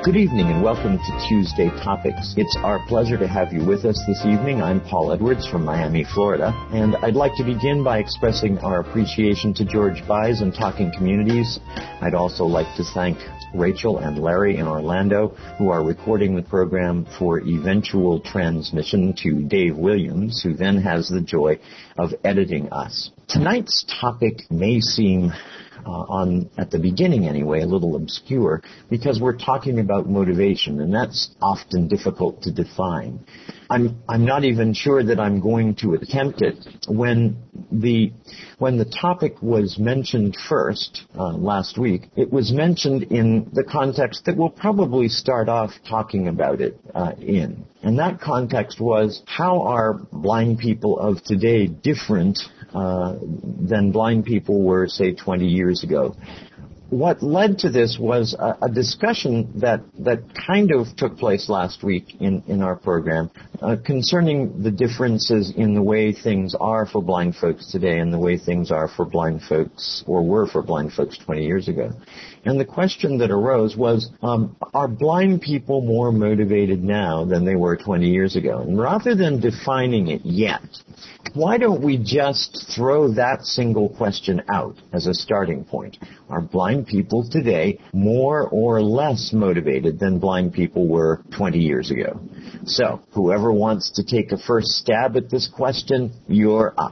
Good evening and welcome to Tuesday Topics. It's our pleasure to have you with us this evening. I'm Paul Edwards from Miami, Florida, and I'd like to begin by expressing our appreciation to George Buys and Talking Communities. I'd also like to thank Rachel and Larry in Orlando, who are recording the program for eventual transmission to Dave Williams, who then has the joy of editing us. Tonight's topic may seem at the beginning anyway, a little obscure, because we're talking about motivation, and that's often difficult to define. I'm not even sure that I'm going to attempt it. When the topic was mentioned first last week, it was mentioned in the context that we'll probably start off talking about it in. And that context was, how are blind people of today different than blind people were, say, 20 years ago? What led to this was a discussion that kind of took place last week in our program concerning the differences in the way things are for blind folks today and the way things are for blind folks, or were for blind folks 20 years ago. And the question that arose was, are blind people more motivated now than they were 20 years ago? And rather than defining it yet, why don't we just throw that single question out as a starting point? Are blind people today more or less motivated than blind people were 20 years ago? So, whoever wants to take a first stab at this question, you're up.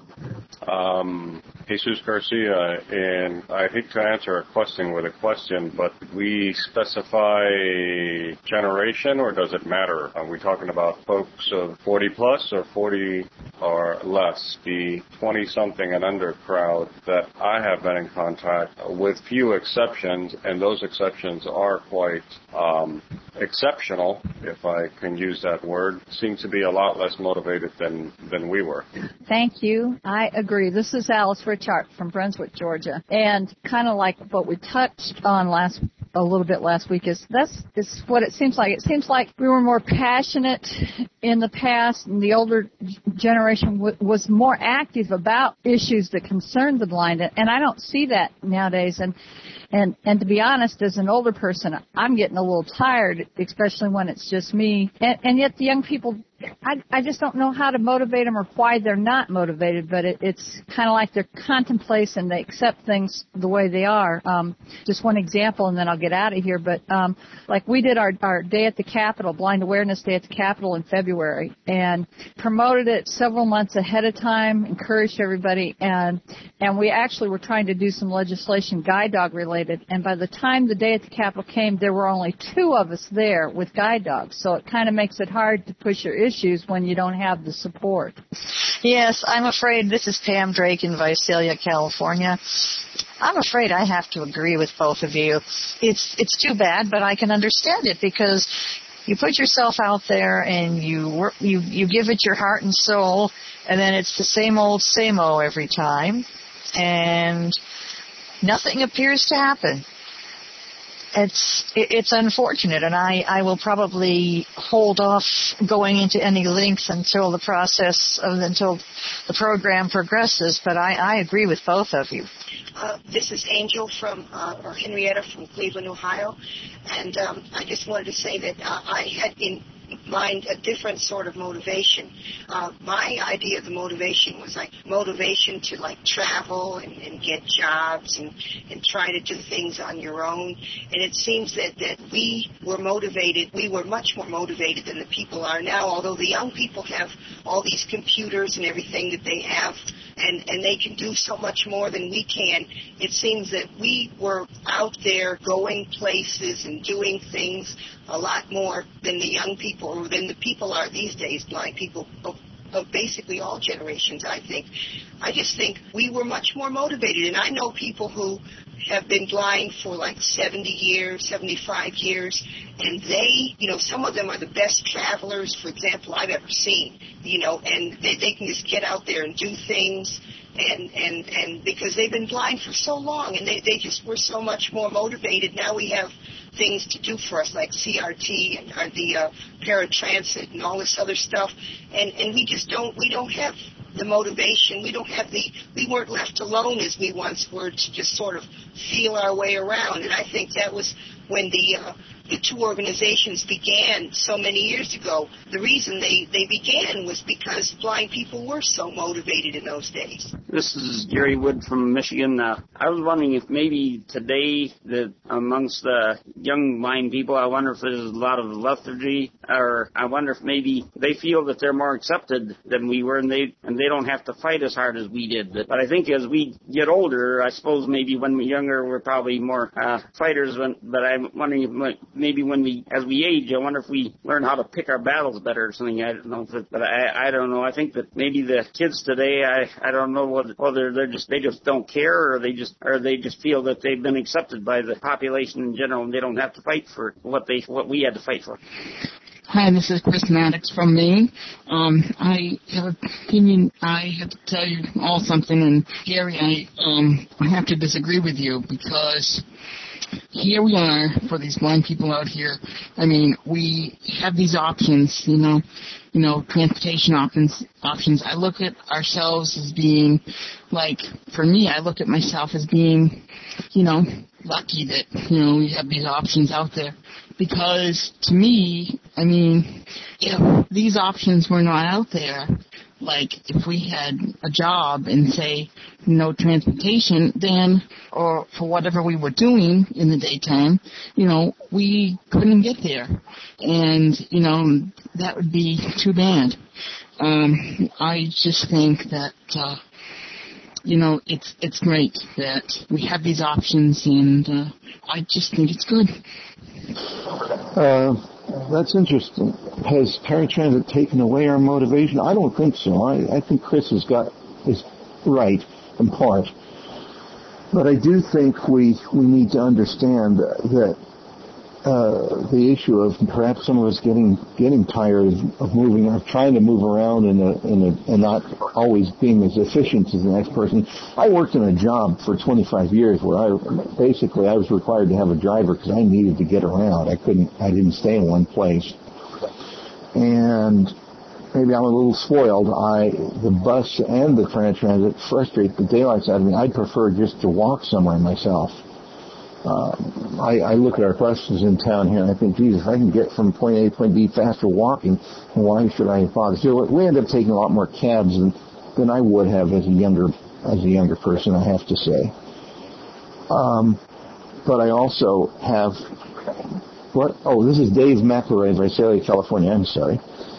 Jesus Garcia, and I hate to answer a question with a question, but we specify generation, or does it matter? Are we talking about folks of 40 plus or 40 or less? The 20-something and under crowd that I have been in contact with, few exceptions, and those exceptions are quite exceptional, if I can use that word, seem to be a lot less motivated than we were. Thank you. I agree. This is Alice Richart from Brunswick, Georgia. And kind of like what we touched on a little bit last week is what it seems like. It seems like we were more passionate in the past, and the older generation was more active about issues that concerned the blind. And I don't see that nowadays. And to be honest, as an older person, I'm getting a little tired, especially when it's just me. And yet the young people, I just don't know how to motivate them or why they're not motivated, but it's kind of like they're contemplating, they accept things the way they are. Just one example, and then I'll get out of here, but like we did our day at the Capitol, Blind Awareness Day at the Capitol in February, and promoted it several months ahead of time, encouraged everybody, and we actually were trying to do some legislation guide dog related, and by the time the day at the Capitol came, there were only 2 of us there with guide dogs, so it kind of makes it hard to push your issues when you don't have the support. Yes, I'm afraid, this is Pam Drake in Visalia, California. I'm afraid I have to agree with both of you. It's too bad, but I can understand it, because you put yourself out there and you give it your heart and soul, and then it's the same old every time, and nothing appears to happen. It's unfortunate, and I will probably hold off going into any links until the program progresses, but I agree with both of you. This is Angel or Henrietta from Cleveland, Ohio, and I just wanted to say that I had in mind a different sort of motivation. My idea of the motivation was like motivation to like travel and get jobs and try to do things on your own. And it seems that we were motivated. We were much more motivated than the people are now, although the young people have all these computers and everything that they have, and they can do so much more than we can. It seems that we were out there going places and doing things a lot more than the young people, or than the people are these days, blind people of basically all generations, I think. I just think we were much more motivated, and I know people who have been blind for like 70 years, 75 years, and they, some of them are the best travelers, for example, I've ever seen, and they can just get out there and do things, and because they've been blind for so long, and they just were so much more motivated. Now we have things to do for us like CRT and the paratransit and all this other stuff, and we don't have the motivation. We weren't left alone as we once were to just sort of feel our way around. And I think that was when the the two organizations began so many years ago, the reason they began was because blind people were so motivated in those days. This is Gary Wood from Michigan. I was wondering if maybe today, that amongst the young blind people, I wonder if there's a lot of lethargy, or I wonder if maybe they feel that they're more accepted than we were, and they don't have to fight as hard as we did. But I think as we get older, I suppose maybe when we're younger, we're probably more fighters. But I'm wondering if maybe as we age, I wonder if we learn how to pick our battles better or something. I don't know, but I don't know. I think that maybe the kids today, I don't know whether they just don't care, or they just feel that they've been accepted by the population in general, and they don't have to fight for what we had to fight for. Hi, this is Chris Maddox from Maine. I have an opinion. I have to tell you all something, and Gary, I have to disagree with you, because here we are for these blind people out here. I mean, we have these options, transportation options. I look at ourselves as being, like, for me, I look at myself as being, lucky that, we have these options out there. Because to me, I mean, if these options were not out there, like if we had a job and say no transportation, then, or for whatever we were doing in the daytime, we couldn't get there. And, that would be too bad. I just think that, it's great that we have these options, and I just think it's good. That's interesting. Has paratransit taken away our motivation? I don't think so. I think Chris is right in part. But I do think we need to understand that the issue of perhaps some of us getting tired of moving, or trying to move around and not always being as efficient as the next person. I worked in a job for 25 years where I was required to have a driver because I needed to get around. I didn't stay in one place. And maybe I'm a little spoiled. The bus and the paratransit frustrate the daylights out of me. I'd prefer just to walk somewhere myself. I look at our buses in town here, and I think, Jesus, I can get from point A to point B faster walking, and why should I bother? So we end up taking a lot more cabs than I would have as a younger person, I have to say. But I also have this is Dave McElroy of Visalia, California. I'm sorry.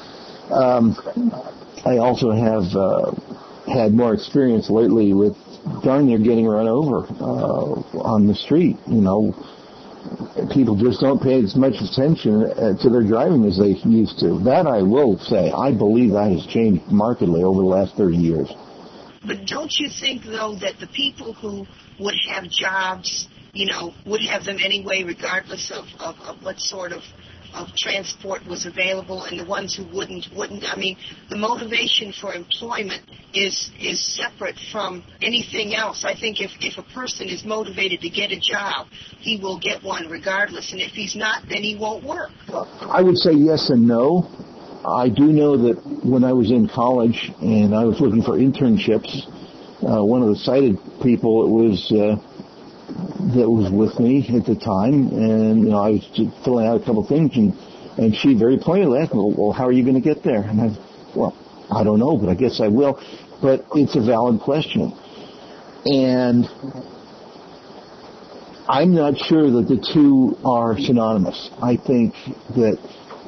I also have had more experience lately with darn near getting run over on the street. People just don't pay as much attention to their driving as they used to. That I will say, I believe that has changed markedly over the last 30 years. But don't you think, though, that the people who would have jobs, would have them anyway, regardless of what sort of transport was available, and the ones who wouldn't? I mean, the motivation for employment is separate from anything else. I think if a person is motivated to get a job, he will get one regardless, and if he's not, then he won't work. I would say yes and no. I do know that when I was in college and I was looking for internships, one of the sighted people that was with me at the time, and I was just filling out a couple of things, and she very pointedly asked me, well, how are you going to get there? And I don't know, but I guess I will. But it's a valid question. And I'm not sure that the two are synonymous. I think that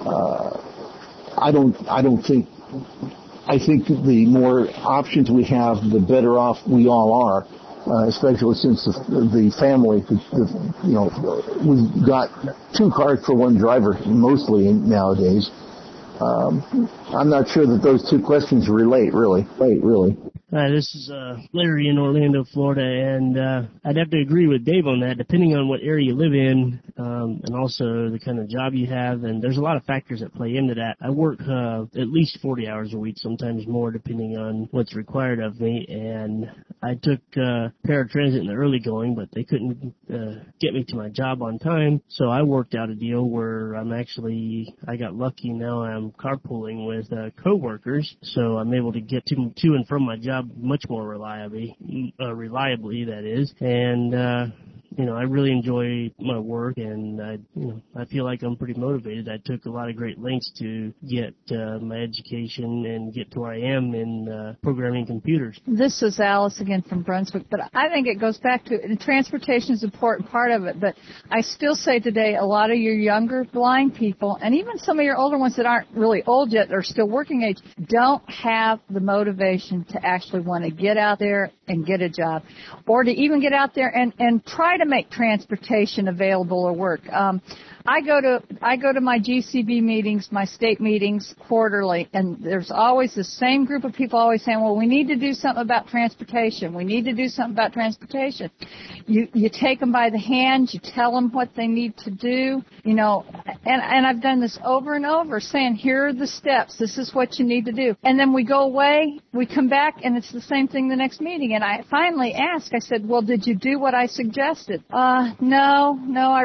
I think the more options we have, the better off we all are. Especially since the family, we've got two cars for one driver mostly nowadays. I'm not sure that those two questions relate, really. Hi, this is Larry in Orlando, Florida, and I'd have to agree with Dave on that, depending on what area you live in, and also the kind of job you have, and there's a lot of factors that play into that. I work at least 40 hours a week, sometimes more, depending on what's required of me, and I took paratransit in the early going, but they couldn't get me to my job on time, so I worked out a deal where I got lucky. Now I'm carpooling with coworkers, so I'm able to get to and from my job much more reliably, that is, and I really enjoy my work, and I feel like I'm pretty motivated. I took a lot of great lengths to get my education and get to where I am in programming computers. This is Alice again from Brunswick, but I think it goes back to transportation is an important part of it, but I still say today a lot of your younger blind people, and even some of your older ones that aren't really old yet, are still working age, don't have the motivation to actually want to get out there and get a job, or to even get out there and try to make transportation available or work. I go to my GCB meetings, my state meetings quarterly, and there's always the same group of people always saying, well, we need to do something about transportation. We need to do something about transportation. You take them by the hand, you tell them what they need to do, and I've done this over and over, saying, here are the steps. This is what you need to do. And then we go away, we come back, and it's the same thing the next meeting. And I finally asked, I said, well, did you do what I suggested? No,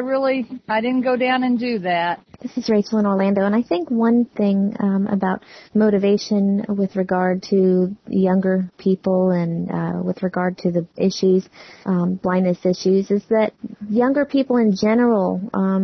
I didn't go down and do that. This is Rachel in Orlando, and I think one thing about motivation with regard to younger people and with regard to the issues, blindness issues, is that younger people in general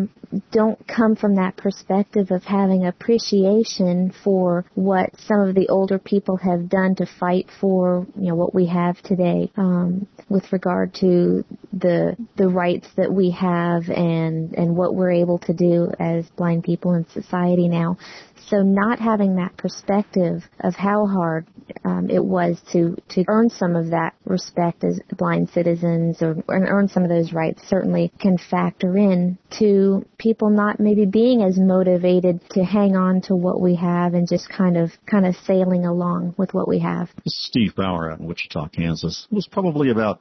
don't come from that perspective of having appreciation for what some of the older people have done to fight for, what we have today, with regard to the rights that we have and what we're able to do as blind people in society now. So not having that perspective of how hard it was to earn some of that respect as blind citizens or earn some of those rights certainly can factor in to people not maybe being as motivated to hang on to what we have and just kind of sailing along with what we have. This is Steve Bauer out in Wichita, Kansas. It was probably about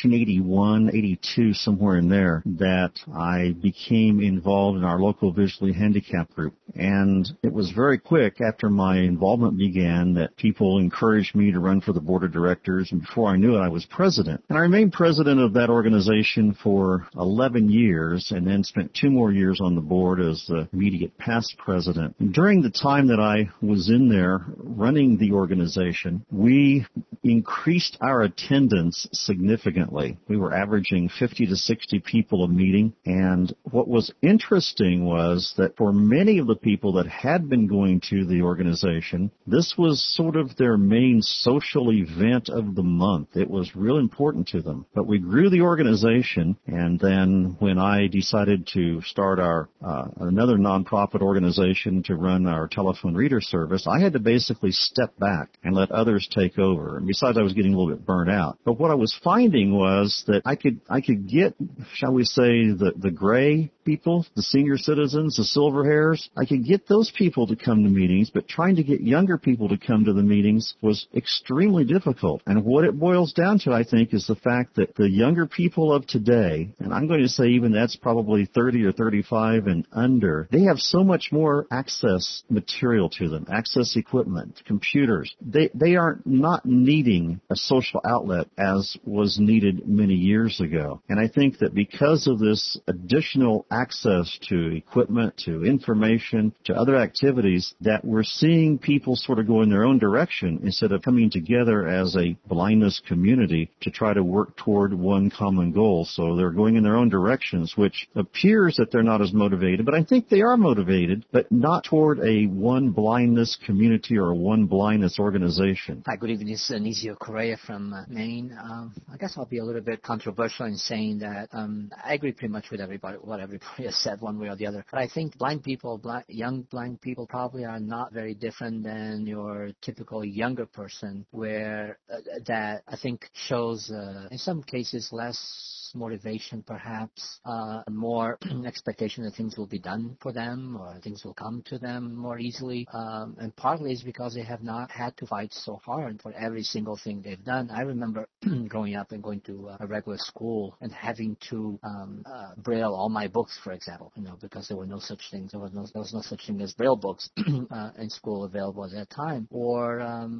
1981, 82, somewhere in there, that I became involved in our local visually handicapped group. And it was very quick after my involvement began that people encouraged me to run for the board of directors, and before I knew it, I was president. And I remained president of that organization for 11 years and then spent 2 more years on the board as the immediate past president. And during the time that I was in there running the organization, we increased our attendance significantly. We were averaging 50 to 60 people a meeting, and what was interesting was that for many of the people that had been going to the organization, this was sort of their main social event of the month. It was real important to them. But we grew the organization, and then when I decided to start our another nonprofit organization to run our telephone reader service, I had to basically step back and let others take over. And besides, I was getting a little bit burnt out. But what I was finding was that I could get, shall we say, the gray people, the senior citizens, the silver hairs, I could get those people to come to meetings, but trying to get younger people to come to the meetings was extremely difficult. And what it boils down to, I think, is the fact that the younger people of today, and I'm going to say even that's probably 30 or 35 and under, they have so much more access material to them, access equipment, computers. They are not needing a social outlet as was needed many years ago. And I think that because of this additional access to equipment, to information, to other activities, that we're seeing people sort of go in their own direction instead of coming together as a blindness community to try to work toward one common goal. So they're going in their own directions, which appears that they're not as motivated, but I think they are motivated, but not toward a one blindness community or a one blindness organization. Hi, good evening. This is Anizio Correa from Maine. I guess I'll be a little bit controversial in saying that I agree pretty much with what everybody has said one way or the other. But I think blind people, young blind people probably are not very different than your typical younger person, where that I think shows in some cases less motivation, perhaps, more expectation that things will be done for them or things will come to them more easily. And partly is because they have not had to fight so hard for every single thing they've done. I remember growing up and going to a regular school and having to braille all my books, for example, because there were no such things. There was no such thing as braille books in school available at that time. Or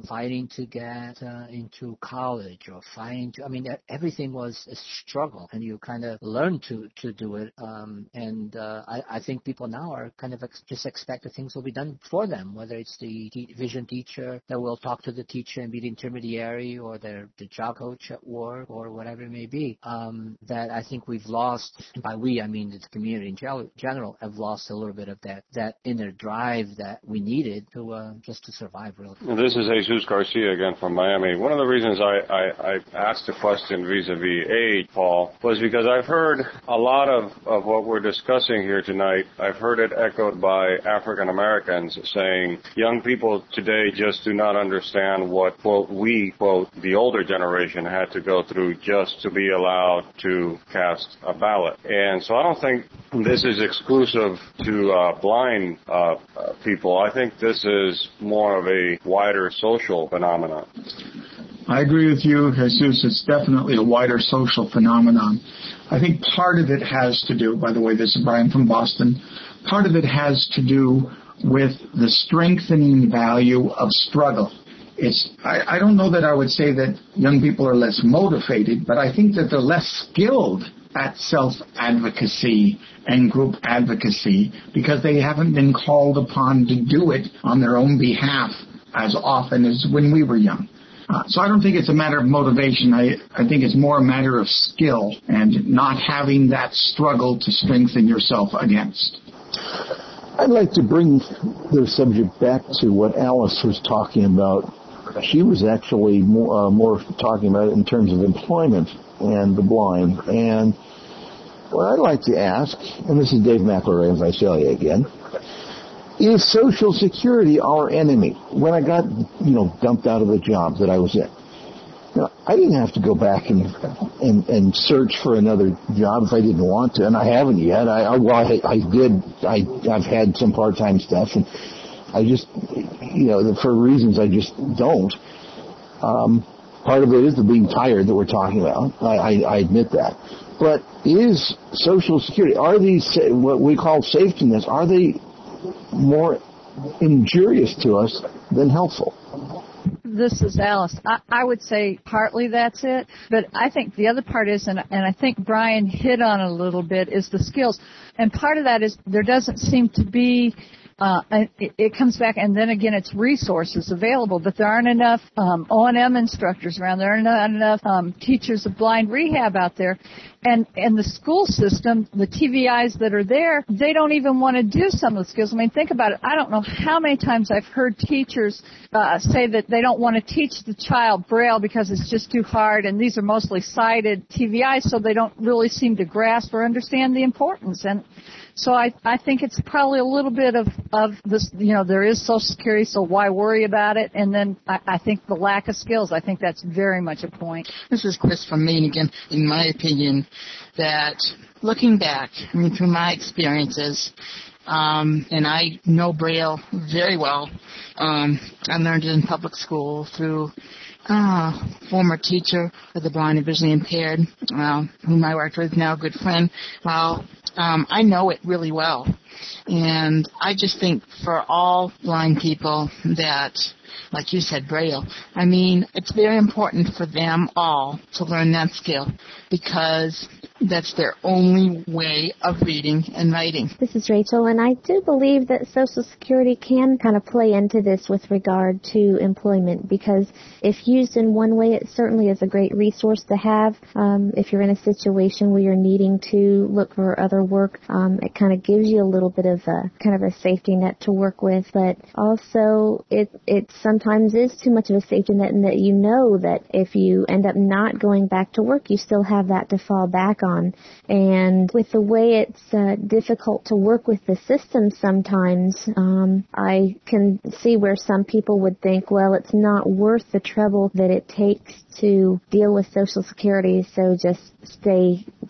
fighting to get into college or fighting to, I mean, everything was a struggle, and you kind of learn to do it. I think people now are kind of just expect that things will be done for them, whether it's the vision teacher that will talk to the teacher and be the intermediary, or the job coach at work, or whatever it may be. That I think we've lost, by we I mean the community in general, have lost a little bit of that inner drive that we needed to just to survive, really. This is Jesus Garcia again from Miami. One of the reasons I asked the question vis-a-vis age, Paul, was because I've heard a lot of what we're discussing here tonight. I've heard it echoed by African Americans saying young people today just do not understand what, quote, we, quote, the older generation had to go through just to be allowed to cast a ballot. And so I don't think this is exclusive to blind people. I think this is more of a wider social phenomenon. I agree with you, Jesus. It's definitely a wider social phenomenon. I think part of it has to do, by the way, this is Brian from Boston, part of it has to do with the strengthening value of struggle. I don't know that I would say that young people are less motivated, but I think that they're less skilled at self-advocacy and group advocacy because they haven't been called upon to do it on their own behalf as often as when we were young. So I don't think it's a matter of motivation. I think it's more a matter of skill and not having that struggle to strengthen yourself against. I'd like to bring the subject back to what Alice was talking about. She was actually more talking about it in terms of employment and the blind. And what I'd like to ask, and this is Dave McElroy of Visalia again, is Social Security our enemy? When I got, dumped out of the job that I was in, I didn't have to go back and search for another job if I didn't want to, and I haven't yet. I've had some part-time stuff, and I just, for reasons I just don't. Part of it is the being tired that we're talking about. I admit that. But is Social Security, are these what we call safety nets, are they more injurious to us than helpful? This is Alice. I would say partly that's it, but I think the other part is, and I think Brian hit on it a little bit, is the skills. And part of that is there doesn't seem to be, it comes back, and then again it's resources available, but there aren't enough O&M instructors around. There aren't enough teachers of blind rehab out there. And the school system, the TVIs that are there, they don't even want to do some of the skills. I mean, think about it. I don't know how many times I've heard teachers say that they don't want to teach the child Braille because it's just too hard, and these are mostly sighted TVIs, so they don't really seem to grasp or understand the importance. And so I think it's probably a little bit of this, there is Social Security, so why worry about it? And then I think the lack of skills, I think that's very much a point. This is Chris from Maine again. In my opinion, that looking back, through my experiences, and I know Braille very well. I learned it in public school through former teacher of the blind and visually impaired, whom I worked with, now a good friend. I know it really well. And I just think for all blind people that, like you said, Braille, it's very important for them all to learn that skill because that's their only way of reading and writing. This is Rachel, and I do believe that Social Security can kind of play into this with regard to employment because if used in one way, it certainly is a great resource to have. If you're in a situation where you're needing to look for other work, it kind of gives you a little bit of a kind of a safety net to work with, but also it sometimes is too much of a safety net in that you know that if you end up not going back to work, you still have that to fall back on. And with the way it's difficult to work with the system sometimes, I can see where some people would think, well, it's not worth the trouble that it takes to deal with Social Security, so just stay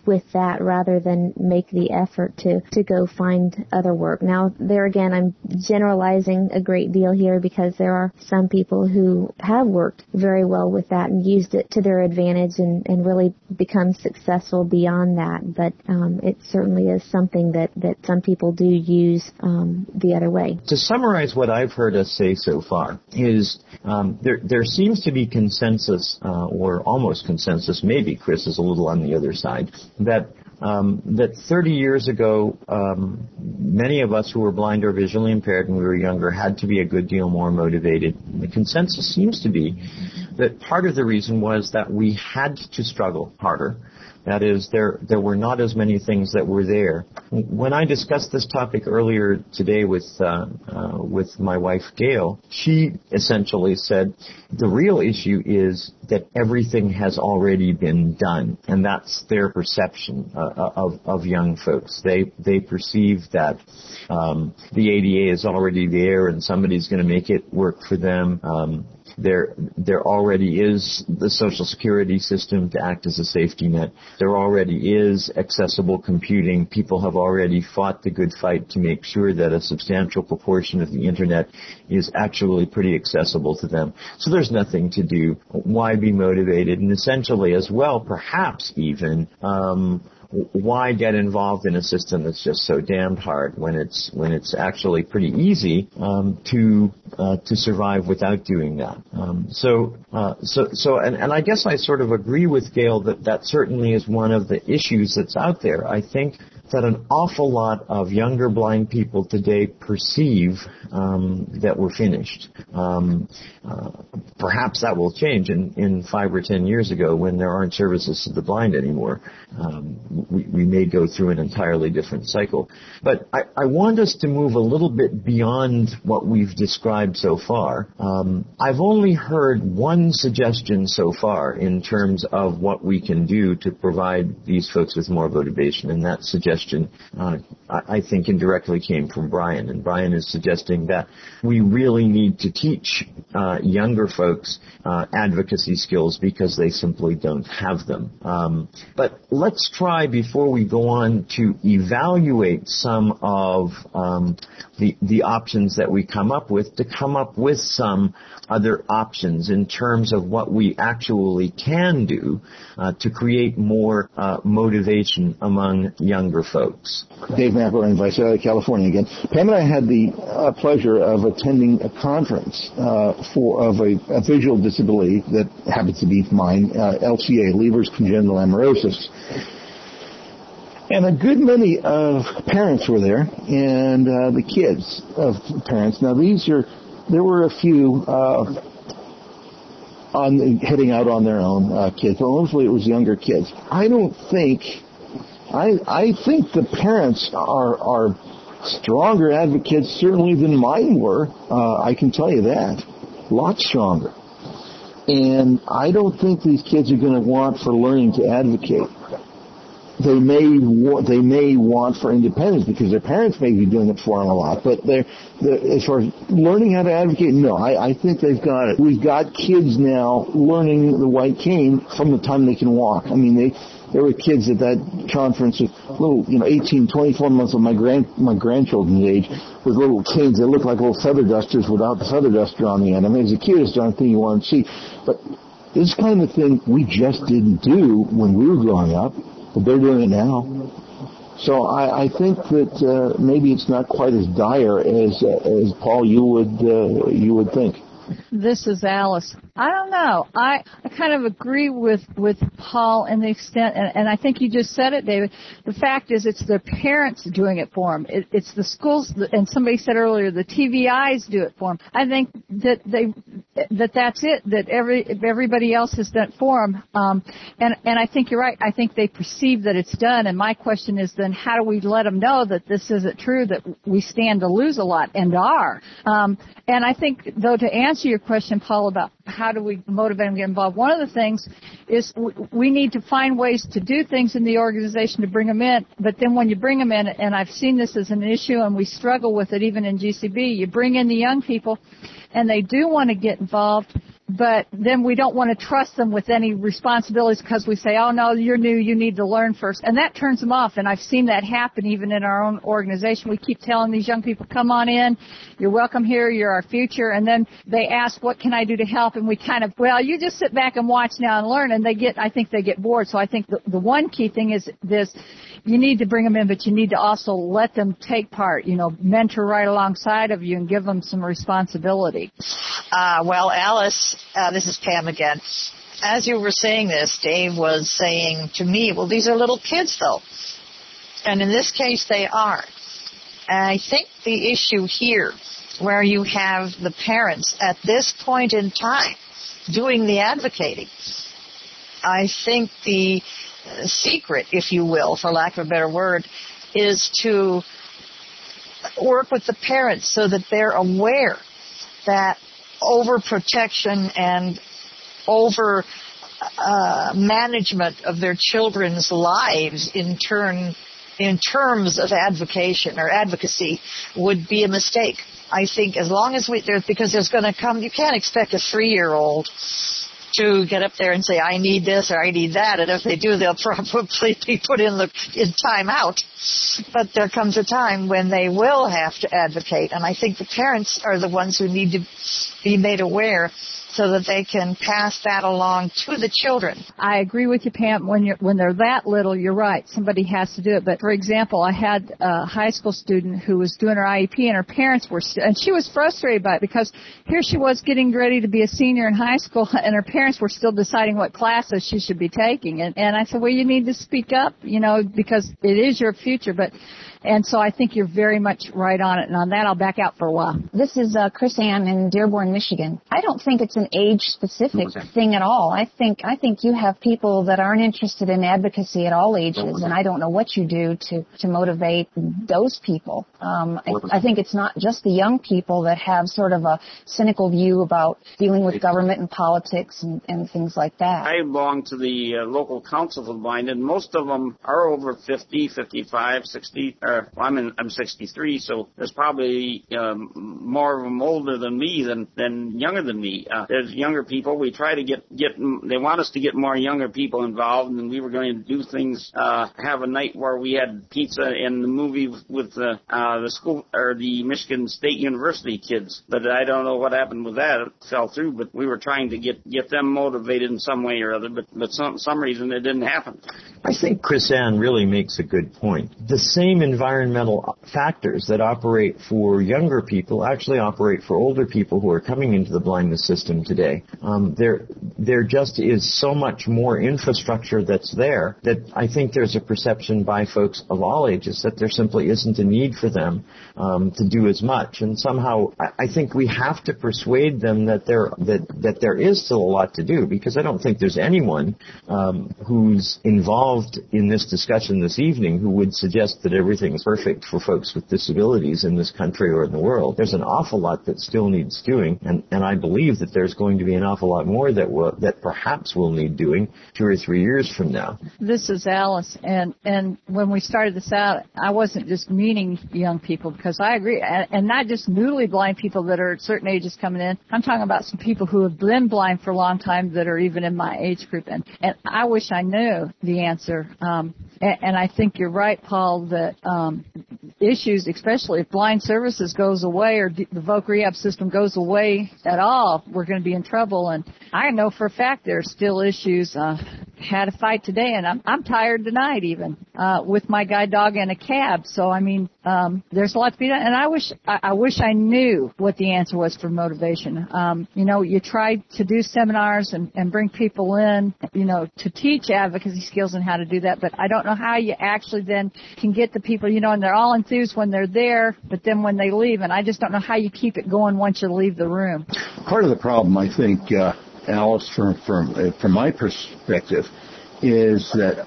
with that rather than make the effort to go find other work. Now, there again, I'm generalizing a great deal here because there are some people who have worked very well with that and used it to their advantage and really become successful beyond that. But it certainly is something that some people do use the other way. To summarize what I've heard us say so far is there seems to be consensus, or almost consensus, maybe Chris is a little on the other side, that 30 years ago, many of us who were blind or visually impaired when we were younger had to be a good deal more motivated. The consensus seems to be that part of the reason was that we had to struggle harder. That is, there were not as many things that were there. When I discussed this topic earlier today with my wife Gail, she essentially said the real issue is that everything has already been done, and that's their perception of young folks. They perceive that the ADA is already there, and somebody's going to make it work for them. There already is the Social Security system to act as a safety net. There already is accessible computing. People have already fought the good fight to make sure that a substantial proportion of the Internet is actually pretty accessible to them. So there's nothing to do. Why be motivated? And essentially as well, perhaps even, why get involved in a system that's just so damned hard when it's actually pretty easy to survive without doing that? And I guess I sort of agree with Gail that certainly is one of the issues that's out there. I think that an awful lot of younger blind people today perceive that we're finished. Perhaps that will change in 5 or 10 years ago when there aren't services to the blind anymore. We may go through an entirely different cycle. But I want us to move a little bit beyond what we've described so far. I've only heard one suggestion so far in terms of what we can do to provide these folks with more motivation, and that suggestion I think indirectly came from Brian. And Brian is suggesting that we really need to teach younger folks advocacy skills because they simply don't have them. But let's try, before we go on, to evaluate some of the options that we come up with, to come up with some other options in terms of what we actually can do to create more motivation among younger folks. Dave McElrain, Visalia, California again. Pam and I had the pleasure of attending a conference of a visual disability that happens to be mine, LCA, Leber's Congenital Amaurosis. And a good many of parents were there, and the kids of parents. Now there were a few heading out on their own kids, but mostly it was younger kids. I think the parents are stronger advocates certainly than mine were. I can tell you that. A lot stronger. And I don't think these kids are going to want for learning to advocate. They may want for independence because their parents may be doing it for them a lot. But as far as learning how to advocate, no, I think they've got it. We've got kids now learning the white cane from the time they can walk. I mean, there were kids at that conference with little, 18, 24 months of my grandchildren's age with little canes that looked like little feather dusters without the feather duster on the end. I mean, it's the cutest darn thing you want to see. But this kind of thing we just didn't do when we were growing up, but they're doing it now. So I think that maybe it's not quite as dire as Paul you would think. This is Alice. I don't know. I kind of agree with Paul in the extent, and I think you just said it, David. The fact is, it's the parents doing it for them. It's the schools, and somebody said earlier, the TVIs do it for them. I think that's it. That everybody else has done it for them. And I think you're right. I think they perceive that it's done. And my question is, then how do we let them know that this isn't true? That we stand to lose a lot and are. And I think, though, to answer your question, Paul, about how do we motivate them to get involved, one of the things is we need to find ways to do things in the organization to bring them in. But then when you bring them in, and I've seen this as an issue, and we struggle with it even in GCB, you bring in the young people, and they do want to get involved, but then we don't want to trust them with any responsibilities because we say, oh no, you're new, you need to learn first. And that turns them off. And I've seen that happen even in our own organization. We keep telling these young people, come on in, you're welcome here, you're our future. And then they ask, what can I do to help? And we kind of, well, you just sit back and watch now and learn. And I think they get bored. So I think the one key thing is this, you need to bring them in, but you need to also let them take part, mentor right alongside of you and give them some responsibility. Well, Alice, this is Pam again. As you were saying this, Dave was saying to me, well, these are little kids, though. And in this case, they are. And I think the issue here, where you have the parents at this point in time doing the advocating, I think the secret, if you will, for lack of a better word, is to work with the parents so that they're aware that overprotection and over management of their children's lives in terms of advocacy would be a mistake. I think as long as because there's going to come, you can't expect a 3-year-old to get up there and say, I need this or I need that, and if they do, they'll probably be put in time out. But there comes a time when they will have to advocate, and I think the parents are the ones who need to be made aware so that they can pass that along to the children. I agree with you, Pam. When they're that little, you're right. Somebody has to do it. But, for example, I had a high school student who was doing her IEP, and her parents were and she was frustrated by it because here she was getting ready to be a senior in high school, and her parents were still deciding what classes she should be taking. And I said, well, you need to speak up, because it is your future. And so I think you're very much right on it. And on that, I'll back out for a while. This is Chris Ann in Dearborn, Michigan. I don't think it's an age-specific thing at all. I think you have people that aren't interested in advocacy at all ages, and I don't know what you do to motivate those people. I think it's not just the young people that have sort of a cynical view about dealing with government and politics and things like that. I belong to the local council of blind, and most of them are over 50, 55, 60. I'm 63, so there's probably more of them older than me than younger than me. There's younger people. We try to get. They want us to get more younger people involved, and we were going to do things. Have a night where we had pizza and the movie with the school or the Michigan State University kids. But I don't know what happened with that. It fell through. But we were trying to get them motivated in some way or other. But some reason it didn't happen. I think Chris Ann really makes a good point. The same environmental factors that operate for younger people actually operate for older people who are coming into the blindness system today. There just is so much more infrastructure that's there that I think there's a perception by folks of all ages that there simply isn't a need for them to do as much. And somehow I think we have to persuade them that there is still a lot to do, because I don't think there's anyone who's involved in this discussion this evening who would suggest that everything is perfect for folks with disabilities in this country or in the world. There's an awful lot that still needs doing, and I believe that there's going to be an awful lot more that perhaps will need doing 2 or 3 years from now. This is Alice, and when we started this out, I wasn't just meaning young people, because I agree, and not just newly blind people that are at certain ages coming in. I'm talking about some people who have been blind for a long time that are even in my age group, and I wish I knew the answer. And I think you're right, Paul, that issues, especially if blind services goes away or the VOC rehab system goes away at all, we're going to be in trouble. And I know for a fact there are still issues. Had a fight today, and I'm tired tonight even with my guide dog and a cab. So I mean, there's a lot to be done. And I wish I knew what the answer was for motivation. You try to do seminars and bring people in, to teach advocacy skills and how to do that. But I don't know how you actually then can get the people, and they're all enthused when they're there, but then when they leave, and I just don't know how you keep it going once you leave the room. Part of the problem, I think, Alice, from my perspective, is that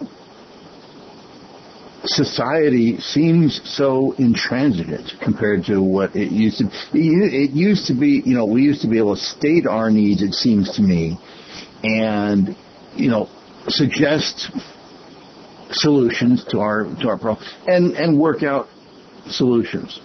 society seems so intransigent compared to what it used to be. It used to be, we used to be able to state our needs, it seems to me, and, suggest solutions to our problem and work out solutions.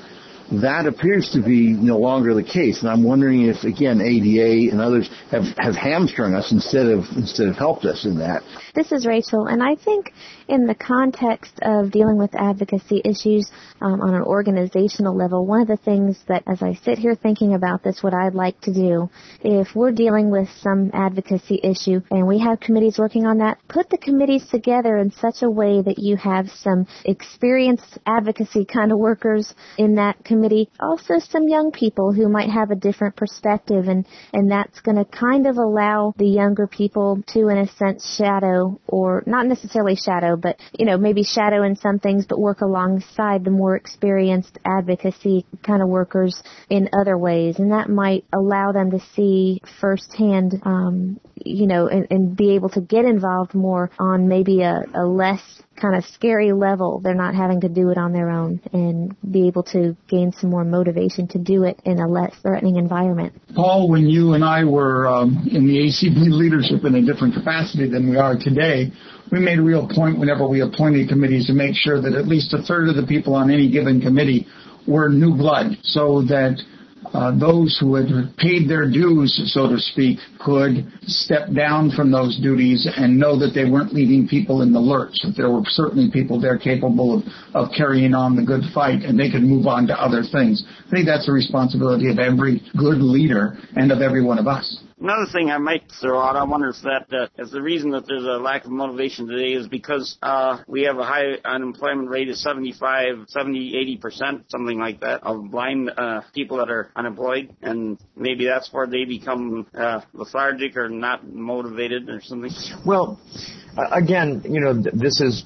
that appears to be no longer the case. And I'm wondering if, again, ADA and others have hamstrung us instead of helped us in that. This is Rachel, and I think in the context of dealing with advocacy issues on an organizational level, one of the things that, as I sit here thinking about this, what I'd like to do, if we're dealing with some advocacy issue and we have committees working on that, put the committees together in such a way that you have some experienced advocacy kind of workers in that committee, also some young people who might have a different perspective, and that's going to kind of allow the younger people to, in a sense, shadow, or not necessarily shadow, but, maybe shadow in some things, but work alongside the more experienced advocacy kind of workers in other ways. And that might allow them to see firsthand, and be able to get involved more on maybe a less kind of scary level. They're not having to do it on their own, and be able to gain some more motivation to do it in a less threatening environment. Paul, when you and I were in the ACB leadership in a different capacity than we are today, we made a real point whenever we appointed committees to make sure that at least a third of the people on any given committee were new blood, so that those who had paid their dues, so to speak, could step down from those duties and know that they weren't leaving people in the lurch, that there were certainly people there capable of carrying on the good fight, and they could move on to other things. I think that's a responsibility of every good leader and of every one of us. Another thing I might throw out, I wonder if that is the reason that there's a lack of motivation today is because we have a high unemployment rate of 75, 70, 80%, something like that, of blind people that are unemployed, and maybe that's where they become lethargic or not motivated or something. Well, again, this is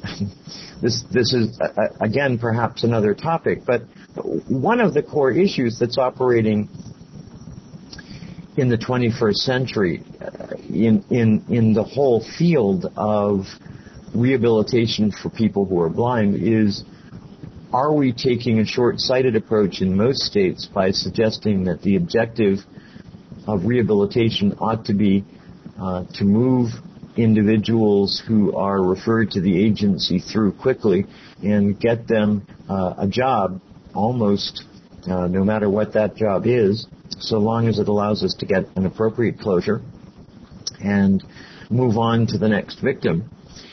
again perhaps another topic, but one of the core issues that's operating in the 21st century, in the whole field of rehabilitation for people who are blind, is, are we taking a short-sighted approach in most states by suggesting that the objective of rehabilitation ought to be to move individuals who are referred to the agency through quickly and get them a job, almost no matter what that job is, so long as it allows us to get an appropriate closure and move on to the next victim.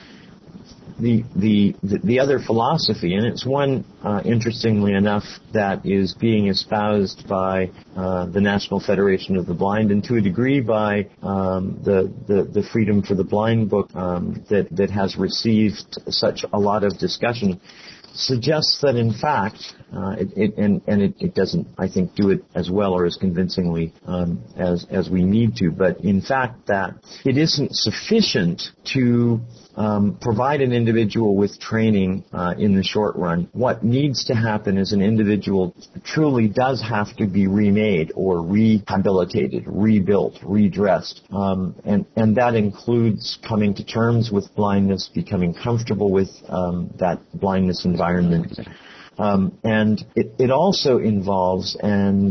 The other philosophy, and it's one, interestingly enough, that is being espoused by the National Federation of the Blind, and to a degree by the Freedom for the Blind book that has received such a lot of discussion, suggests that in fact, it doesn't, I think, do it as well or as convincingly as we need to, but in fact that it isn't sufficient to provide an individual with training in the short run. What needs to happen is an individual truly does have to be remade or rehabilitated, rebuilt, redressed, and that includes coming to terms with blindness, becoming comfortable with that blindness environment. And it also involves and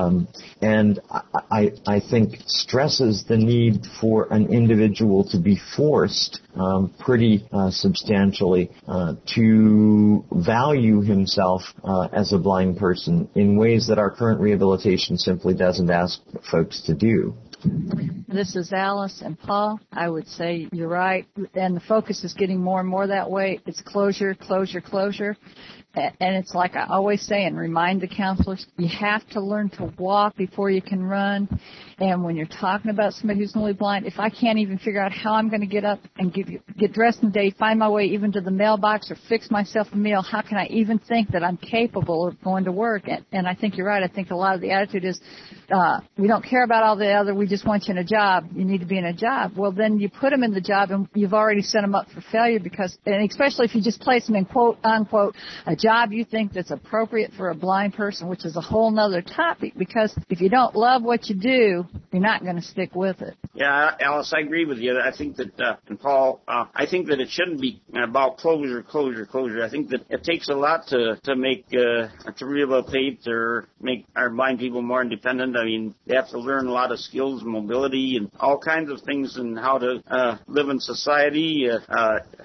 I think stresses the need for an individual to be forced pretty substantially to value himself as a blind person in ways that our current rehabilitation simply doesn't ask folks to do. This is Alice and Paul. I would say you're right, and the focus is getting more and more that way. It's closure, closure, closure. And it's like I always say and remind the counselors, you have to learn to walk before you can run. And when you're talking about somebody who's newly blind, if I can't even figure out how I'm going to get up and get dressed in the day, find my way even to the mailbox or fix myself a meal, how can I even think that I'm capable of going to work? And I think you're right. I think a lot of the attitude is we don't care about all the other, we just want you in a job. You need to be in a job. Well, then you put them in the job and you've already set them up for failure because, and especially if you just place them in quote unquote a job you think that's appropriate for a blind person, which is a whole nother topic, because if you don't love what you do, you're not going to stick with it. Yeah, Alice, I agree with you. I think that, and Paul, I think that it shouldn't be about closure. I think that it takes a lot to make, to rehabilitate or make our blind people more independent. I mean, they have to learn a lot of skills, mobility, and all kinds of things and how to live in society.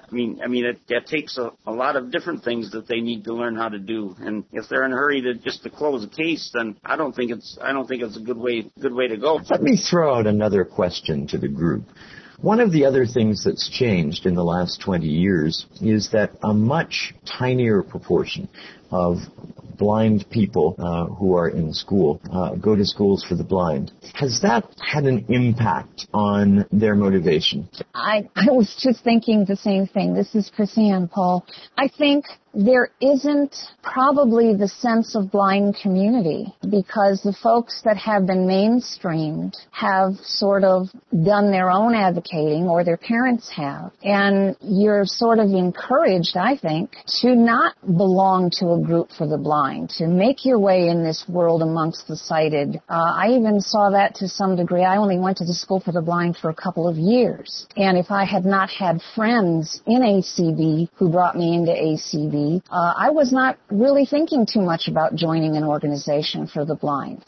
It takes a lot of different things that they need to learn how to do. And if they're in a hurry to close a case, then I don't think it's a good way to go. Let me throw out another question to the group. One of the other things that's changed in the last 20 years is that a much tinier proportion of blind people who are in school go to schools for the blind. Has that had an impact on their motivation? I was just thinking the same thing. This is Chrisanne, Paul. I think there isn't probably the sense of blind community because the folks that have been mainstreamed have sort of done their own advocating, or their parents have. And you're sort of encouraged, I think, to not belong to a group for the blind, to make your way in this world amongst the sighted. I even saw that to some degree. I only went to the School for the Blind for a couple of years. And if I had not had friends in ACB who brought me into ACB, I was not really thinking too much about joining an organization for the blind.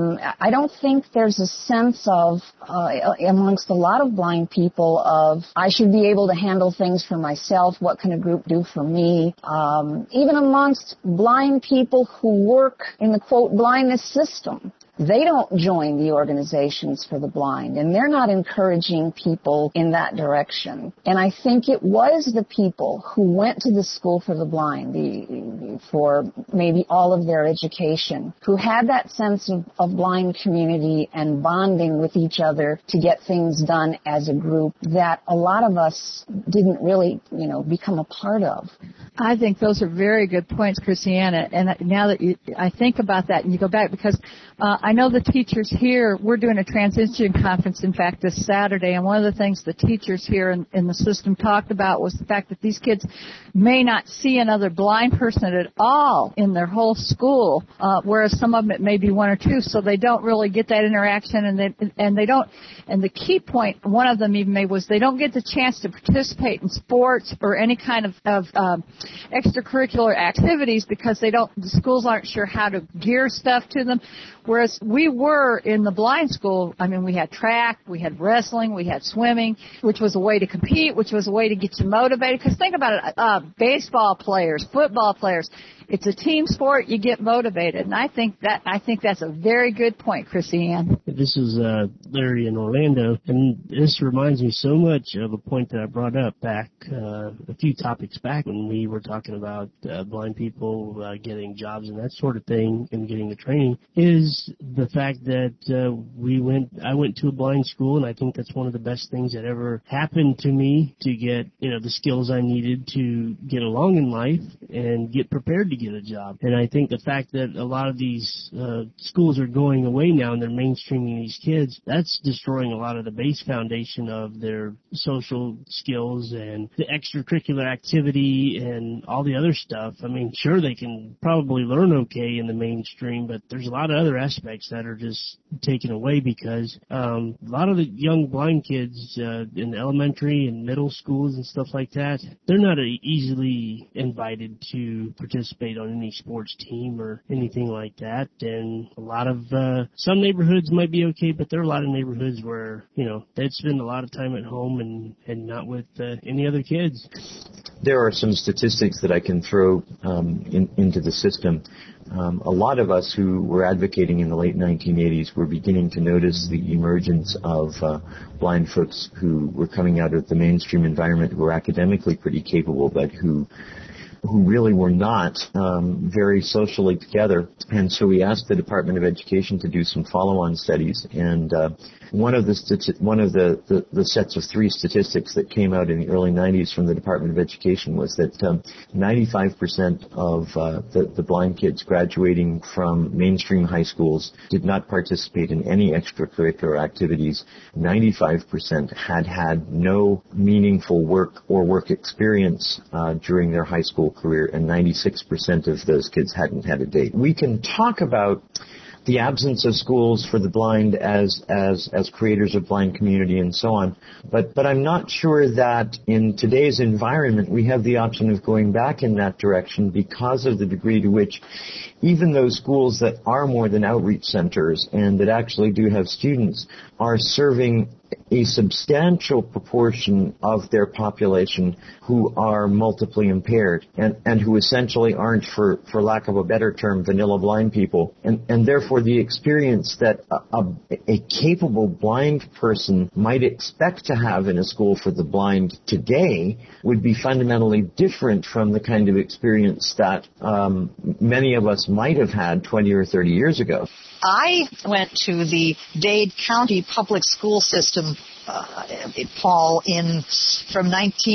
I don't think there's a sense of, amongst a lot of blind people, of I should be able to handle things for myself. What can a group do for me? Even amongst blind people who work in the, quote, blindness system, they don't join the organizations for the blind, and they're not encouraging people in that direction. And I think it was the people who went to the School for the Blind for maybe all of their education, who had that sense of blind community and bonding with each other to get things done as a group that a lot of us didn't really, become a part of. I think those are very good points, Christiana. And now that I think about that and you go back, because I know the teachers here, we're doing a transition conference, in fact, this Saturday, and one of the things the teachers here in the system talked about was the fact that these kids may not see another blind person at all in their whole school, whereas some of them it may be one or two, so they don't really get that interaction, and they don't. And the key point, one of them even made, was they don't get the chance to participate in sports or any kind of extracurricular activities because the schools aren't sure how to gear stuff to them. Whereas we were in the blind school, we had track, we had wrestling, we had swimming, which was a way to compete, which was a way to get you motivated. Because think about it, baseball players, football players, it's a team sport, you get motivated. And I think that's a very good point, Chrissy-Ann. This is Larry in Orlando, and this reminds me so much of a point that I brought up back a few topics back when we were talking about blind people getting jobs and that sort of thing and getting the training, is the fact that I went to a blind school, and I think that's one of the best things that ever happened to me to get the skills I needed to get along in life and get prepared to get a job. And I think the fact that a lot of these schools are going away now and they're mainstreaming these kids, that's destroying a lot of the base foundation of their social skills and the extracurricular activity and all the other stuff. Sure, they can probably learn okay in the mainstream, but there's a lot of other aspects that are just taken away because a lot of the young blind kids in the elementary and middle schools and stuff like that, they're not easily invited to participate on any sports team or anything like that. And a lot of some neighborhoods might be okay, but there are a lot of neighborhoods where they'd spend a lot of time at home and not with any other kids. There are some statistics that I can throw into the system. A lot of us who were advocating in the late 1980s were beginning to notice the emergence of blind folks who were coming out of the mainstream environment, who were academically pretty capable, but who really were not very socially together. And so we asked the Department of Education to do some follow-on studies, and one of the sets of three statistics that came out in the early 90s from the Department of Education was that 95% of the blind kids graduating from mainstream high schools did not participate in any extracurricular activities. 95% had no meaningful work or work experience during their high school career, and 96% of those kids hadn't had a date. We can talk about the absence of schools for the blind as creators of blind community and so on, but I'm not sure that in today's environment we have the option of going back in that direction because of the degree to which even those schools that are more than outreach centers and that actually do have students are serving a substantial proportion of their population who are multiply impaired and who essentially aren't, for lack of a better term, vanilla blind people. And therefore the experience that a capable blind person might expect to have in a school for the blind today would be fundamentally different from the kind of experience that many of us might have had 20 or 30 years ago. I went to the Dade County public school system, Paul, from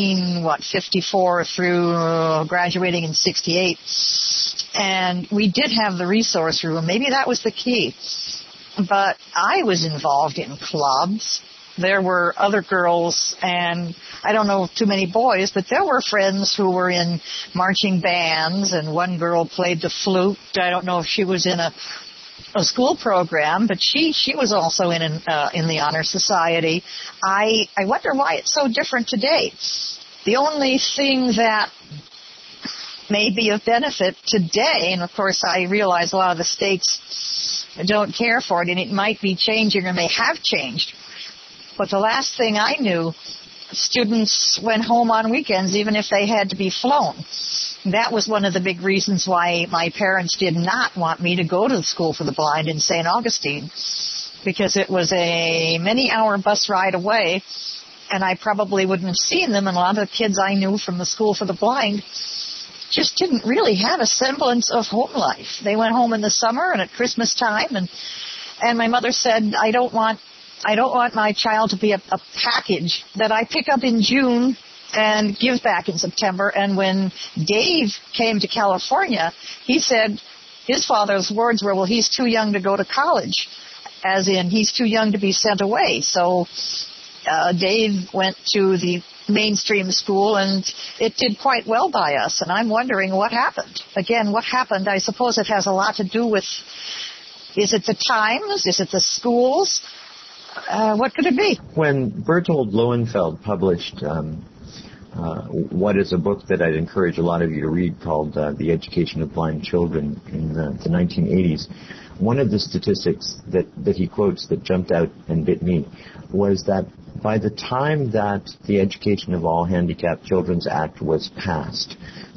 1954 through graduating in 68, and we did have the resource room. Maybe that was the key. But I was involved in clubs. There were other girls, and I don't know too many boys, but there were friends who were in marching bands, and one girl played the flute. I don't know if she was in a school program, but she was also in the Honor Society. I wonder why it's so different today. The only thing that may be of benefit today, and of course I realize a lot of the states don't care for it, and it might be changing or may have changed, but the last thing I knew, students went home on weekends even if they had to be flown. That was one of the big reasons why my parents did not want me to go to the School for the Blind in St. Augustine, because it was a many-hour bus ride away, and I probably wouldn't have seen them, and a lot of the kids I knew from the School for the Blind just didn't really have a semblance of home life. They went home in the summer and at Christmas time, and my mother said, I don't want my child to be a package that I pick up in June and give back in September. And when Dave came to California, he said his father's words were, well, he's too young to go to college, as in he's too young to be sent away. So Dave went to the mainstream school, and it did quite well by us. And I'm wondering what happened. Again, what happened? I suppose it has a lot to do with, is it the times? Is it the schools? What could it be? When Bertold Lohenfeld published what is a book that I'd encourage a lot of you to read called The Education of Blind Children in the 1980s, one of the statistics that he quotes that jumped out and bit me was that by the time that the Education of All Handicapped Children's Act was passed,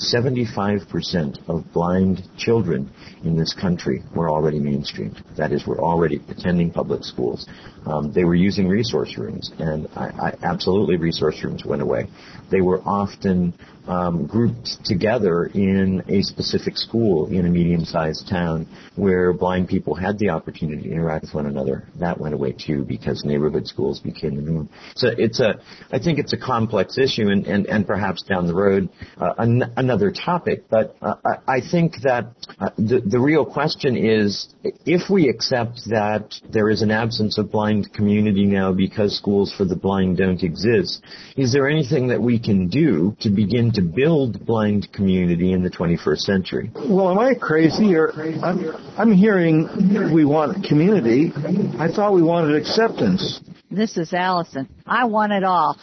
75% of blind children in this country were already mainstreamed. That is, were already attending public schools. They were using resource rooms, and absolutely resource rooms went away. They were often grouped together in a specific school in a medium-sized town where blind people had the opportunity to interact with one another. That went away too because neighborhood schools became the norm. So I think it's a complex issue and perhaps down the road another topic. But I think that the real question is, if we accept that there is an absence of blind community now because schools for the blind don't exist, is there anything that we can do to begin to build blind community in the 21st century? Well, am I crazy? Or I'm hearing we want community. I thought we wanted acceptance. This is Allison. I want it all.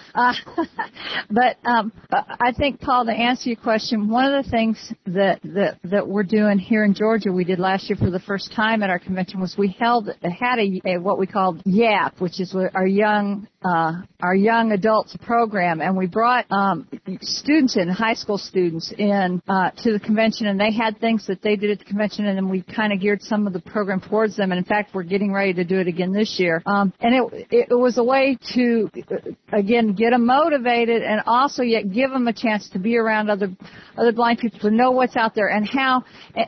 But I think, Paul, to answer your question, one of the things that we're doing here in Georgia, we did last year for the first time at our convention, was we had a what we called YAP, which is our young adults program, and we brought students in, high school students in to the convention, and they had things that they did at the convention, and then we kind of geared some of the program towards them. And in fact, we're getting ready to do it again this year. And it was a way to, again, get them motivated and also yet give them a chance to be around other blind people, to know what's out there and how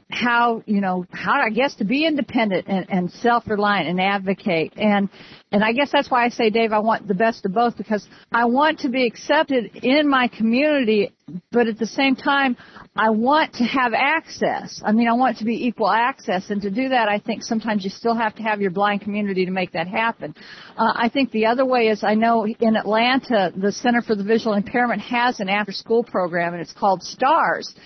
I guess to be independent and self-reliant and advocate. And I guess that's why I say, Dave, I want the best of both, because I want to be accepted in my community, but at the same time, I want to have access. I mean, I want to be equal access, and to do that, I think sometimes you still have to have your blind community to make that happen. I think the other way is, I know in Atlanta, the Center for the Visual Impairment has an after-school program, and it's called STARS.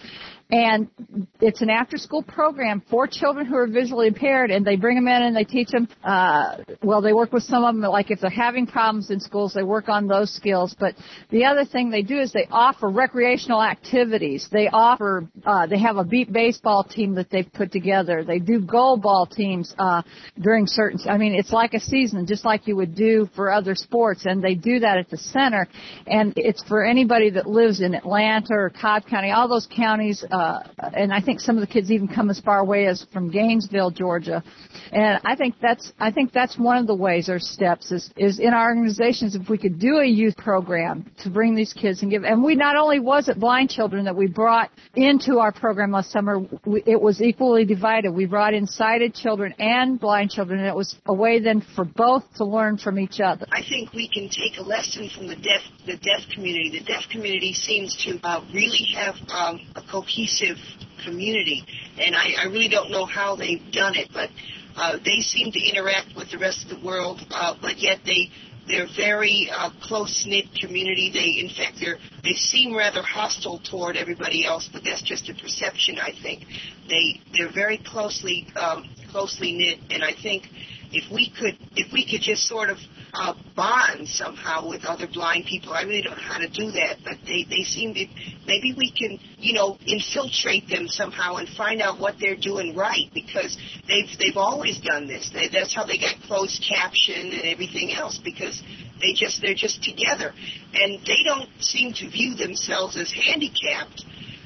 And it's an after-school program for children who are visually impaired, and they bring them in and they teach them, they work with some of them, like if they're having problems in schools, they work on those skills. But the other thing they do is they offer recreational activities. They offer, they have a beat baseball team that they've put together. They do goal ball teams during certain, it's like a season, just like you would do for other sports, and they do that at the center. And it's for anybody that lives in Atlanta or Cobb County, all those counties, and I think some of the kids even come as far away as from Gainesville, Georgia. And I think that's one of the ways or steps is in our organizations, if we could do a youth program to bring these kids and we not only was it blind children that we brought into our program last summer, it was equally divided. We brought in sighted children and blind children, and it was a way then for both to learn from each other. I think we can take a lesson from the deaf community. The deaf community seems to really have a cohesive community, and I really don't know how they've done it, but they seem to interact with the rest of the world, but yet they're very close-knit community. They seem rather hostile toward everybody else, but that's just a perception, I think. They're very closely knit, and I think if we could just sort of bond somehow with other blind people. I really don't know how to do that, but they seem to, maybe we can, infiltrate them somehow and find out what they're doing right, because they've always done this. That's how they got closed caption and everything else, because they're just together. And they don't seem to view themselves as handicapped,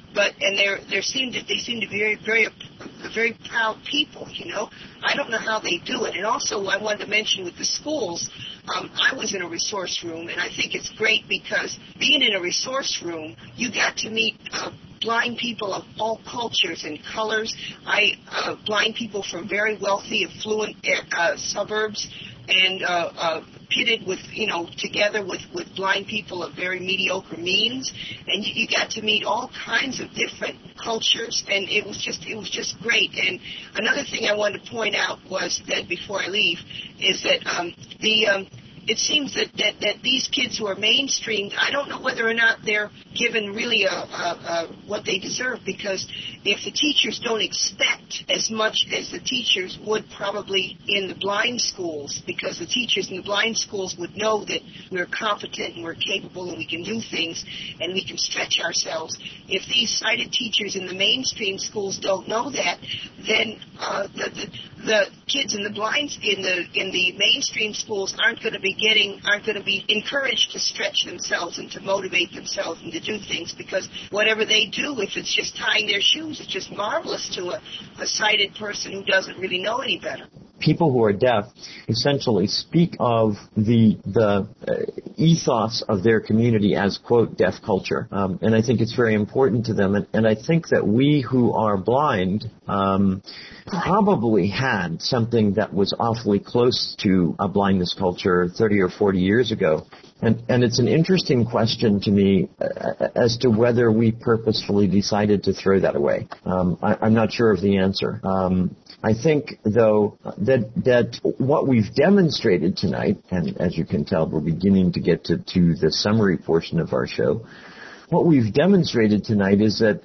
they seem to be very proud people, I don't know how they do it. And also, I wanted to mention with the schools, I was in a resource room, and I think it's great because being in a resource room, you got to meet blind people of all cultures and colors. Blind people from very wealthy, affluent suburbs, and pitted with, together with blind people of very mediocre means, and you got to meet all kinds of different cultures, and it was just great. And another thing I wanted to point out was that before I leave is that it seems that these kids who are mainstreamed, I don't know whether or not they're given really what they deserve, because if the teachers don't expect as much as the teachers would probably in the blind schools, because the teachers in the blind schools would know that we're competent and we're capable and we can do things and we can stretch ourselves. If these sighted teachers in the mainstream schools don't know that, then the kids in the mainstream schools aren't going to be encouraged to stretch themselves and to motivate themselves and to do things, because whatever they do, if it's just tying their shoes, it's just marvelous to a sighted person who doesn't really know any better. People who are deaf essentially speak of the ethos of their community as, quote, deaf culture. And I think it's very important to them. And I think that we who are blind probably had something that was awfully close to a blindness culture 30 or 40 years ago. And it's an interesting question to me as to whether we purposefully decided to throw that away. I'm not sure of the answer. I think, though, that what we've demonstrated tonight, and as you can tell, we're beginning to get to the summary portion of our show. What we've demonstrated tonight is that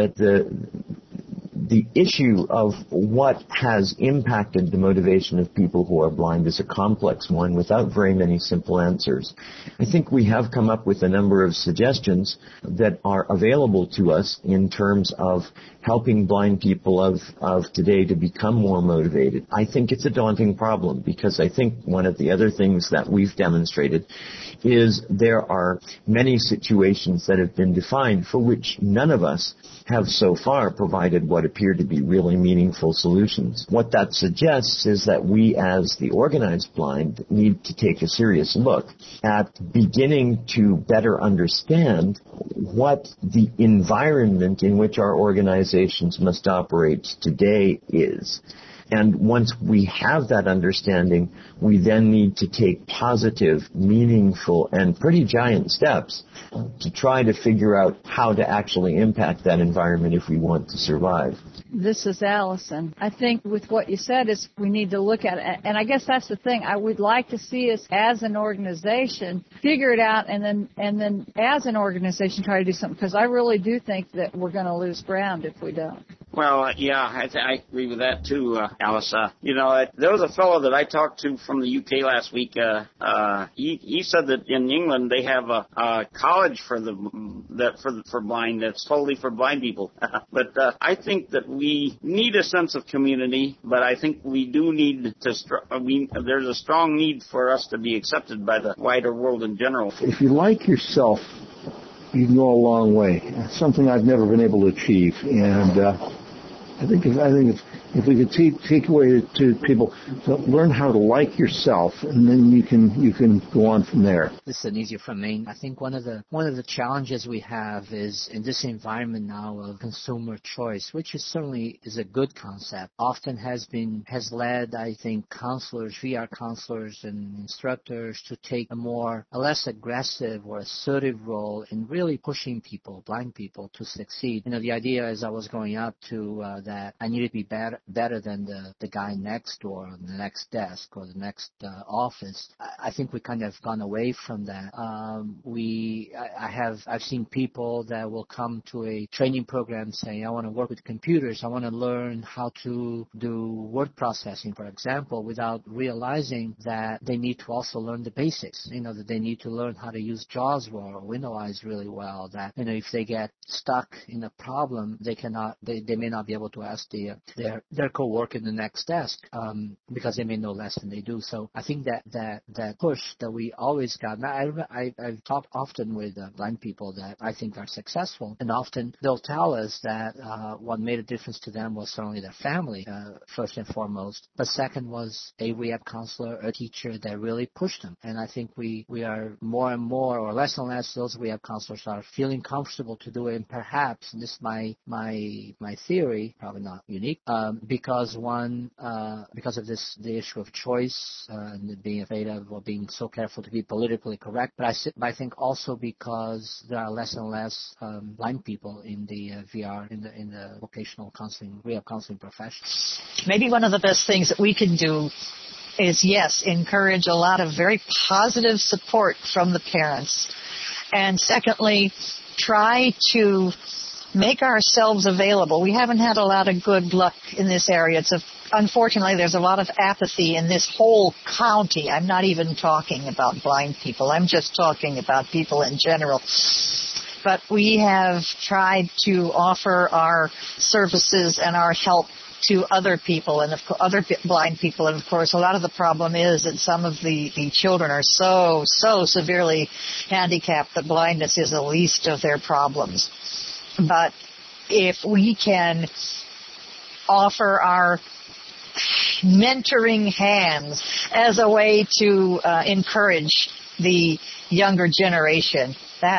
the issue of what has impacted the motivation of people who are blind is a complex one without very many simple answers. I think we have come up with a number of suggestions that are available to us in terms of helping blind people of today to become more motivated. I think it's a daunting problem, because I think one of the other things that we've demonstrated is there are many situations that have been defined for which none of us have so far provided what appear to be really meaningful solutions. What that suggests is that we, as the organized blind, need to take a serious look at beginning to better understand what the environment in which our organizations must operate today is. And once we have that understanding, we then need to take positive, meaningful, and pretty giant steps to try to figure out how to actually impact that environment if we want to survive. This is Allison. I think with what you said is we need to look at it. And I guess that's the thing. I would like to see us as an organization figure it out and then as an organization try to do something, because I really do think that we're going to lose ground if we don't. Well, yeah, I agree with that too, Alice. There was a fellow that I talked to from the UK last week. He said that in England they have a college for blind that's totally for blind people. But I think that we need a sense of community, but I think we do need to. There's a strong need for us to be accepted by the wider world in general. If you like yourself, you can go a long way. That's something I've never been able to achieve, and I think if we could take away to people to learn how to like yourself, and then you can go on from there. This is Anizio from Maine. I think one of the challenges we have is in this environment now of consumer choice, which certainly is a good concept. Often has led, I think, counselors, VR counselors, and instructors to take a less aggressive or assertive role in really pushing people, blind people, to succeed. The idea as I was growing up to that I needed to be better than the guy next door on the next desk or the next office. I think we kind of gone away from that. I've seen people that will come to a training program saying, I want to work with computers, I want to learn how to do word processing, for example, without realizing that they need to also learn the basics, that they need to learn how to use JAWS well or Windows really well, that, if they get stuck in a problem, they may not be able to ask their co-worker in the next desk because they may know less than they do. So I think that push that we always got. I've talked often with blind people that I think are successful, and often they'll tell us that what made a difference to them was certainly their family, first and foremost, but second was a rehab counselor, a teacher that really pushed them. And I think we are more and more, or less and less, those rehab counselors are feeling comfortable to do it, and perhaps, and this is my theory, probably not unique, because of the issue of choice and being afraid of or being so careful to be politically correct, but I think also because there are less and less blind people in the VR, in the vocational counseling, rehab counseling profession. Maybe one of the best things that we can do is, yes, encourage a lot of very positive support from the parents. And secondly, try to make ourselves available. We haven't had a lot of good luck in this area. Unfortunately, there's a lot of apathy in this whole county. I'm not even talking about blind people. I'm just talking about people in general. But we have tried to offer our services and our help to other people and other blind people. And, of course, a lot of the problem is that some of the children are so severely handicapped that blindness is the least of their problems. But if we can offer our mentoring hands as a way to encourage the younger generation,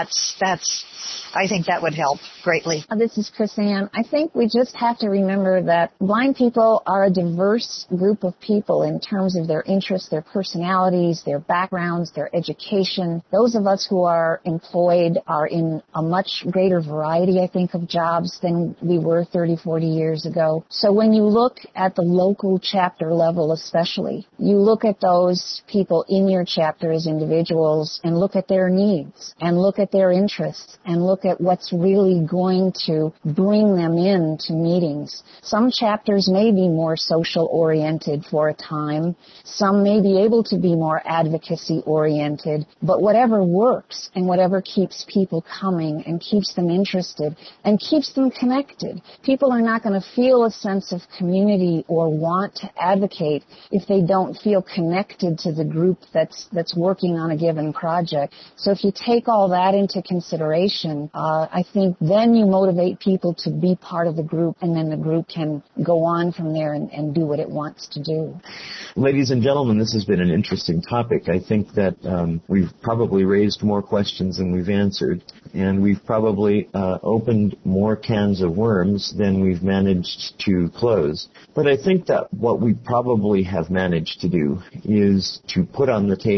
I think that would help greatly. This is Chris Ann. I think we just have to remember that blind people are a diverse group of people in terms of their interests, their personalities, their backgrounds, their education. Those of us who are employed are in a much greater variety, I think, of jobs than we were 30, 40 years ago. So when you look at the local chapter level especially, you look at those people in your chapter as individuals and look at their needs and look at their interests and look at what's really going to bring them into meetings. Some chapters may be more social oriented for a time. Some may be able to be more advocacy oriented. But whatever works and whatever keeps people coming and keeps them interested and keeps them connected. People are not going to feel a sense of community or want to advocate if they don't feel connected to the group that's working on a given project. So if you take all that into consideration, I think then you motivate people to be part of the group, and then the group can go on from there and do what it wants to do. Ladies and gentlemen, this has been an interesting topic. I think that we've probably raised more questions than we've answered, and we've probably opened more cans of worms than we've managed to close. But I think that what we probably have managed to do is to put on the table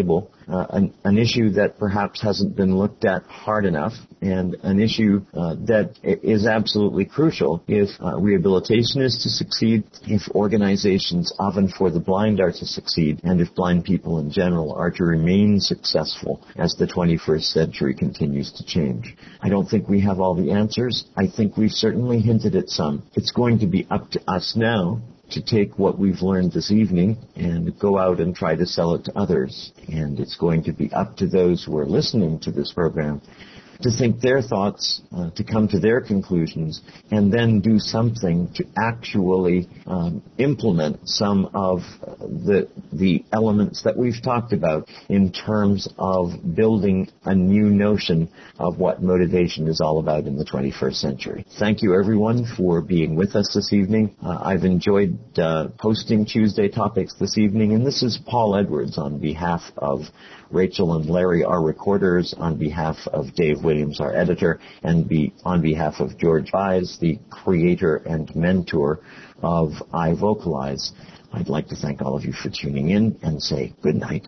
an issue that perhaps hasn't been looked at hard enough, and an issue that is absolutely crucial if rehabilitation is to succeed, if organizations often for the blind are to succeed, and if blind people in general are to remain successful as the 21st century continues to change. I don't think we have all the answers. I think we've certainly hinted at some. It's going to be up to us now to take what we've learned this evening and go out and try to sell it to others. And it's going to be up to those who are listening to this program to think their thoughts, to come to their conclusions, and then do something to actually implement some of the elements that we've talked about in terms of building a new notion of what motivation is all about in the 21st century. Thank you, everyone, for being with us this evening. I've enjoyed hosting Tuesday Topics this evening, and this is Paul Edwards on behalf of Rachel and Larry, our recorders, on behalf of Dave Williams, our editor, and on behalf of George Buys, the creator and mentor of iVocalize. I'd like to thank all of you for tuning in and say good night.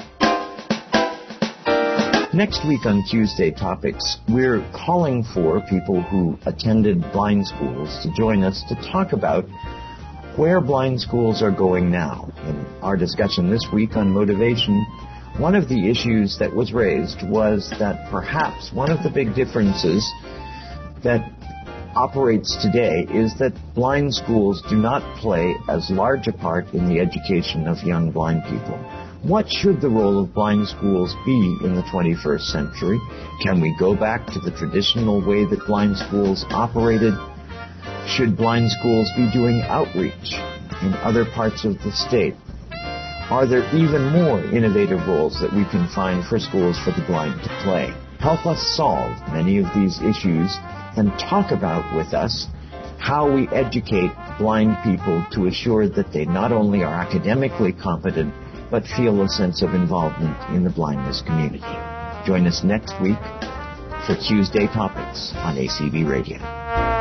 Next week on Tuesday Topics, we're calling for people who attended blind schools to join us to talk about where blind schools are going now. In our discussion this week on motivation, one of the issues that was raised was that perhaps one of the big differences that operates today is that blind schools do not play as large a part in the education of young blind people. What should the role of blind schools be in the 21st century? Can we go back to the traditional way that blind schools operated? Should blind schools be doing outreach in other parts of the state? Are there even more innovative roles that we can find for schools for the blind to play? Help us solve many of these issues and talk about with us how we educate blind people to assure that they not only are academically competent, but feel a sense of involvement in the blindness community. Join us next week for Tuesday Topics on ACB Radio.